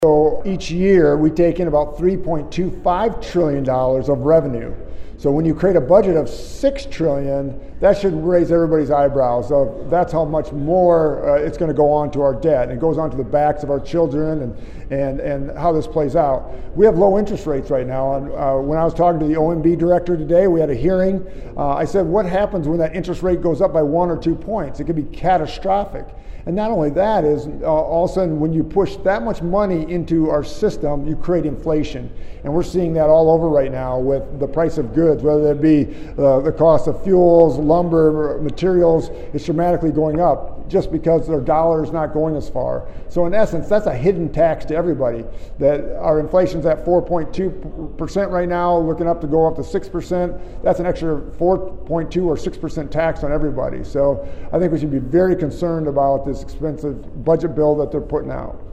So each year we take in about $3.25 trillion of revenue. So when you create a budget of $6 trillion, that should raise everybody's eyebrows. So that's how much more it's going to go on to our debt. And it goes on to the backs of our children and how this plays out. We have low interest rates right now. And when I was talking to the OMB director today, we had a hearing. I said, what happens when that interest rate goes up by 1 or 2 points? It could be catastrophic. And not only that is, all of a sudden, when you push that much money into our system, you create inflation. And we're seeing that all over right now with the price of goods, whether it be the cost of fuels, lumber, materials, it's dramatically going up just because their dollar is not going as far. So in essence, that's a hidden tax to everybody. That our inflation's at 4.2% right now, looking up to go up to 6%. That's an extra 4.2 or 6% tax on everybody. So I think we should be very concerned about this expensive budget bill that they're putting out.